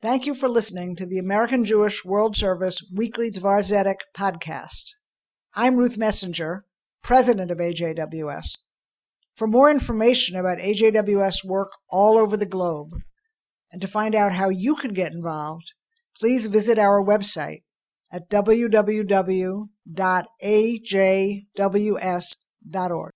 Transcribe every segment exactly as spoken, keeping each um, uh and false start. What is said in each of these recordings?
Thank you for listening to the American Jewish World Service Weekly Dvar Zedek podcast. I'm Ruth Messenger, president of A J W S. For more information about A J W S work all over the globe, and to find out how you can get involved, please visit our website at w w w dot a j w s dot org.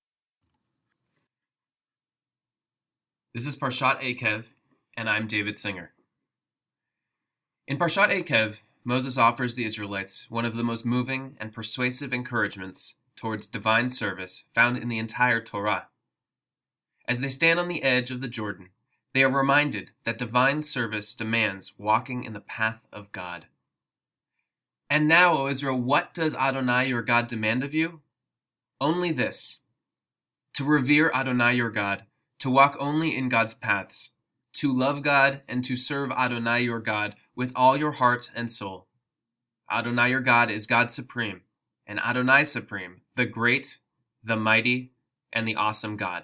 This is Parshat Eikev, and I'm David Singer. In Parshat Eikev, Moses offers the Israelites one of the most moving and persuasive encouragements towards divine service found in the entire Torah. As they stand on the edge of the Jordan, they are reminded that divine service demands walking in the path of God. And now, O Israel, what does Adonai your God demand of you? Only this: to revere Adonai your God, to walk only in God's paths, to love God and to serve Adonai your God with all your heart and soul. Adonai your God is God supreme, and Adonai supreme, the great, the mighty, and the awesome God.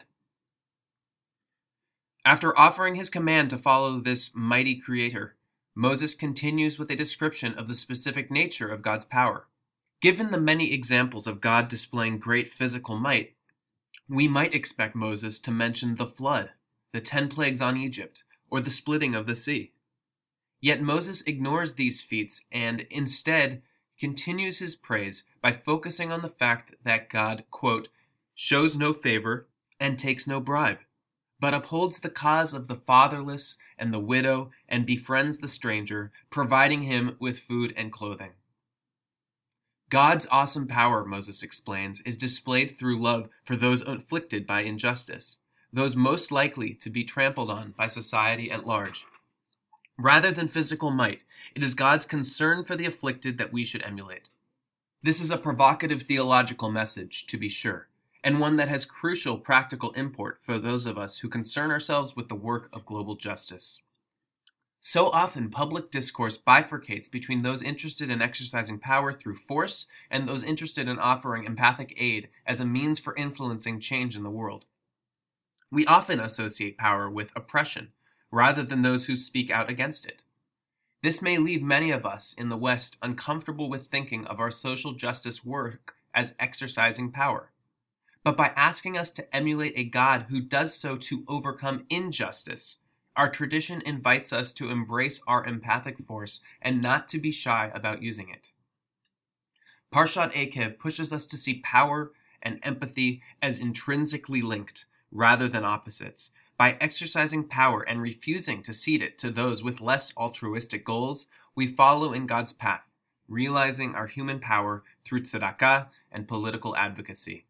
After offering his command to follow this mighty creator, Moses continues with a description of the specific nature of God's power. Given the many examples of God displaying great physical might, we might expect Moses to mention the flood, the ten plagues on Egypt, or the splitting of the sea. Yet Moses ignores these feats and instead continues his praise by focusing on the fact that God, quote, shows no favor and takes no bribe, but upholds the cause of the fatherless and the widow and befriends the stranger, providing him with food and clothing. God's awesome power, Moses explains, is displayed through love for those afflicted by injustice, those most likely to be trampled on by society at large. Rather than physical might, it is God's concern for the afflicted that we should emulate. This is a provocative theological message, to be sure, and one that has crucial practical import for those of us who concern ourselves with the work of global justice. So often, public discourse bifurcates between those interested in exercising power through force and those interested in offering empathic aid as a means for influencing change in the world. We often associate power with oppression, rather than those who speak out against it. This may leave many of us in the West uncomfortable with thinking of our social justice work as exercising power. But by asking us to emulate a God who does so to overcome injustice, our tradition invites us to embrace our empathic force and not to be shy about using it. Parshat Eikev pushes us to see power and empathy as intrinsically linked, rather than opposites. By exercising power and refusing to cede it to those with less altruistic goals, we follow in God's path, realizing our human power through tzedakah and political advocacy.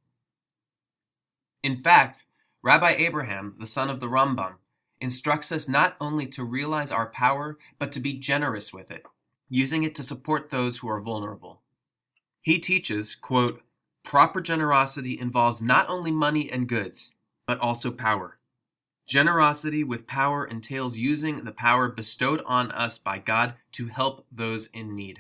In fact, Rabbi Abraham, the son of the Rambam, instructs us not only to realize our power, but to be generous with it, using it to support those who are vulnerable. He teaches, quote, proper generosity involves not only money and goods, but also power. Generosity with power entails using the power bestowed on us by God to help those in need.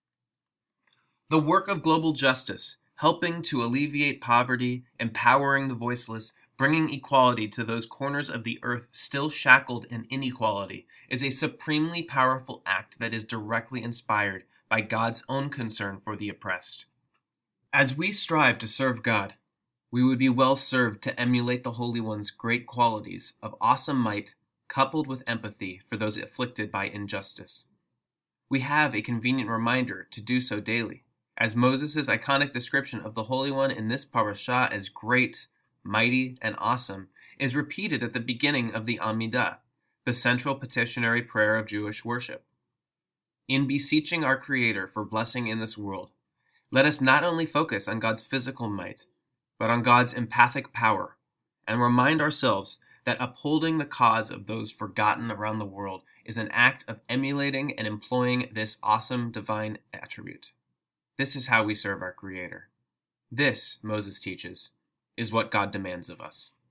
The work of global justice, helping to alleviate poverty, empowering the voiceless, bringing equality to those corners of the earth still shackled in inequality, is a supremely powerful act that is directly inspired by God's own concern for the oppressed. As we strive to serve God, we would be well served to emulate the Holy One's great qualities of awesome might coupled with empathy for those afflicted by injustice. We have a convenient reminder to do so daily, as Moses' iconic description of the Holy One in this parasha as great, mighty, and awesome is repeated at the beginning of the Amidah, the central petitionary prayer of Jewish worship. In beseeching our Creator for blessing in this world, let us not only focus on God's physical might, but on God's empathic power, and remind ourselves that upholding the cause of those forgotten around the world is an act of emulating and employing this awesome divine attribute. This is how we serve our Creator. This, Moses teaches, is what God demands of us.